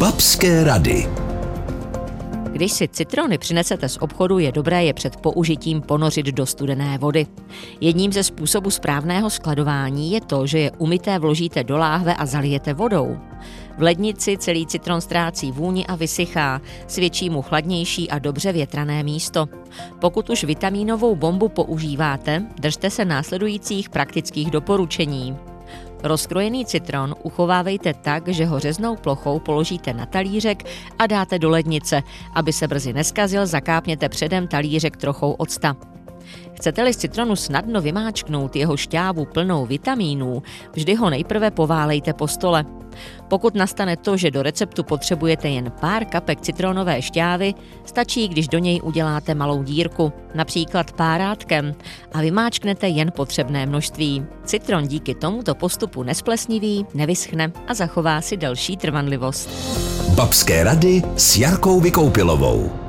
Babské rady. Když si citrony přinesete z obchodu, je dobré je před použitím ponořit do studené vody. Jedním ze způsobů správného skladování je to, že je umyté vložíte do láhve a zalijete vodou. V lednici celý citron ztrácí vůni a vysychá, svědčí mu chladnější a dobře větrané místo. Pokud už vitamínovou bombu používáte, držte se následujících praktických doporučení. Rozkrojený citron uchovávejte tak, že ho řeznou plochou položíte na talířek a dáte do lednice. Aby se brzy neskazil, zakápněte předem talířek trochou octa. Chcete-li z citronu snadno vymáčknout jeho šťávu plnou vitamínů, vždy ho nejprve poválejte po stole. Pokud nastane to, že do receptu potřebujete jen pár kapek citronové šťávy, stačí, když do něj uděláte malou dírku, například párátkem, a vymáčknete jen potřebné množství. Citron díky tomuto postupu nesplesniví, nevyschne a zachová si delší trvanlivost. Babské rady s Jarkou Vykoupilovou.